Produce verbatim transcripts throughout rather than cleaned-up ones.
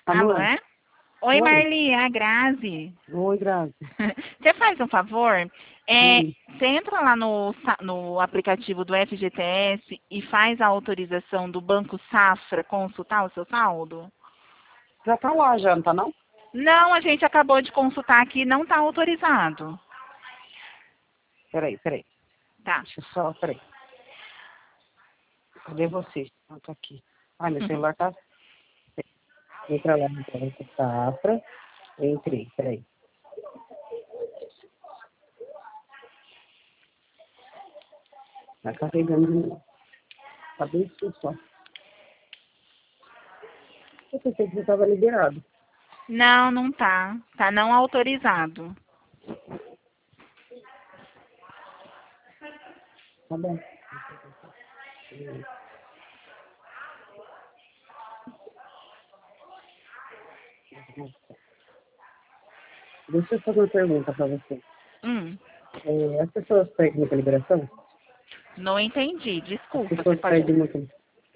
Alô, Alô? é? Oi, Oi. Marli, é a Grazi. Oi, Grazi. Você faz um favor? É, Hum. você entra lá no, sa- no aplicativo do F G T S e faz a autorização do Banco Safra consultar o seu saldo? Já tá lá, já, não tá não? Não, a gente acabou de consultar aqui, não está autorizado. Peraí, peraí. Tá. Deixa eu só, peraí. Cadê você? Ah, tá aqui. Ai, meu celular tá... Entra lá no Banco Safra. Entrei, peraí. Tá carregando de novo. Tá bem difícil, ó. Eu pensei que já tava liberado. Não, não tá. Tá não autorizado. Tá bom. Deixa eu fazer uma pergunta pra você. Hum, É, as pessoas pedem muita liberação? não entendi, As desculpa. Você pessoas pode... pedem muito...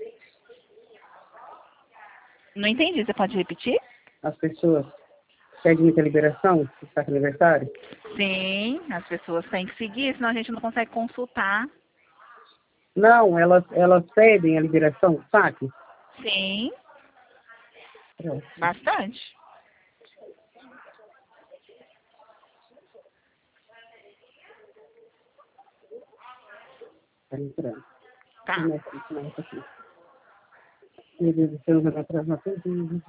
Não entendi, você pode repetir? As pessoas pedem muita liberação? Que está com aniversário? Sim, as pessoas têm que seguir, senão a gente não consegue consultar. Não, elas, elas pedem a liberação do saque? Sim, Pronto, bastante. tá entrando. Tá. Começa a ensinar isso aqui. Meu Deus do céu, vai atrasar tudo.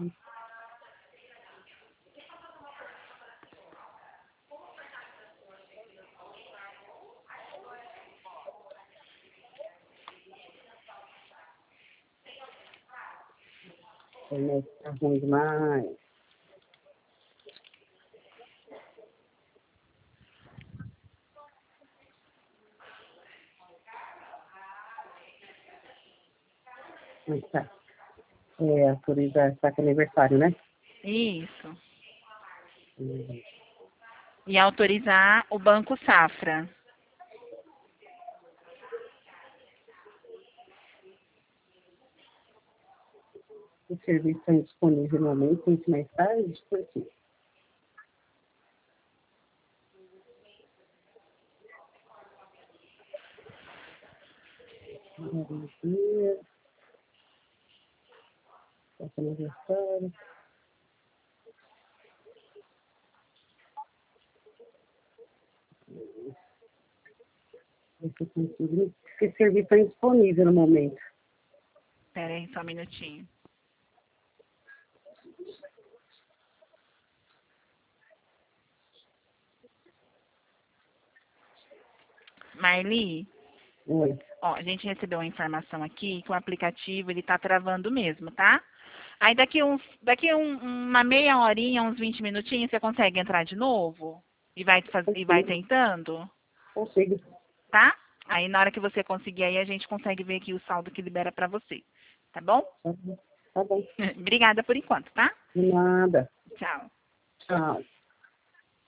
A internet tá ruim demais. Mas tá. É, autorizar saque aniversário, né? Isso. Hum. E autorizar o Banco Safra. O serviço está disponível no momento, muito mais tarde, por quê? Dia, saque aniversário. Esse consigo. Esse serviço está indisponível no momento. Pera aí, só um minutinho. Marli, Oi. ó, a gente recebeu uma informação aqui que o aplicativo ele tá travando mesmo, tá? Aí daqui uns, daqui um, uma meia horinha, uns vinte minutinhos, você consegue entrar de novo e vai faz, e vai Consigo. tentando, Consigo. tá? Aí na hora que você conseguir aí a gente consegue ver aqui o saldo que libera pra você, tá bom? Tá bom. Tá bom. Obrigada por enquanto, tá? De nada. Tchau. Tchau.